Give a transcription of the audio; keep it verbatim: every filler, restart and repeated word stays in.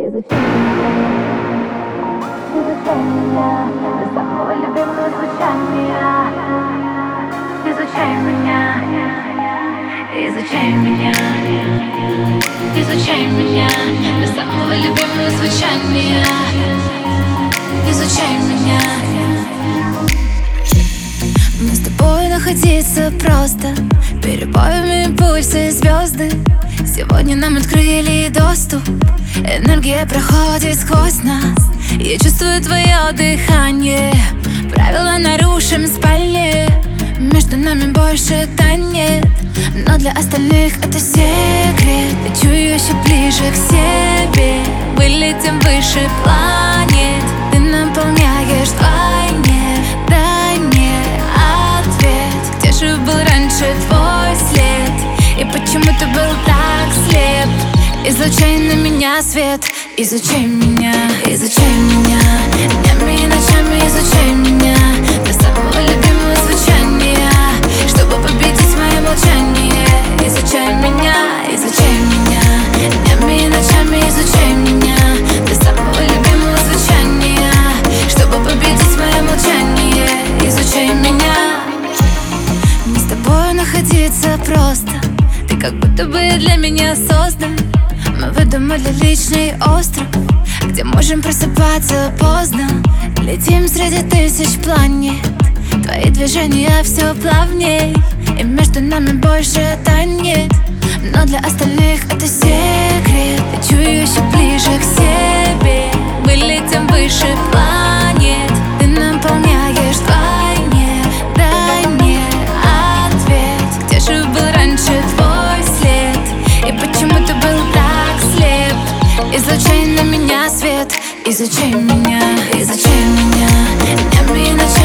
Изучай меня, изучай меня до самого любимого звучания. Изучай меня, изучай меня, изучай меня до самого любимого звучания. Изучай меня. Мы с тобой находиться просто, перебоями пульса и звезды. Сегодня нам открыли доступ, энергия проходит сквозь нас. Я чувствую твое дыхание, правила нарушим в спальне. Между нами больше тайны, но для остальных это секрет. Я чую еще ближе к себе, мы летим выше планет. Ты наполняешь вдвойне, дай мне ответ. Где же был раньше твой след? И почему ты был так слеп? Излучай на меня свет, изучай меня, изучай меня днями и ночами, изучай меня до самого любимого звучания, чтобы победить мое молчание. Изучай меня, изучай меня днями и ночами, изучай меня до самого любимого звучания, чтобы победить мое молчание. Изучай меня. Не с тобой находиться просто, ты как будто бы для меня создан. Мы выдумали личный остров, где можем просыпаться поздно. Летим среди тысяч планет, твои движения все плавней. И между нами больше тайны, но для остальных это секрет. Я чую еще ближе к себе, мы летим выше планет. Ты наполняешь вдвойне, дай мне ответ. Где же был раньше твой след? И почему ты был так слеп? Излучай на меня свет, изучай меня, изучай меня днями и ночами.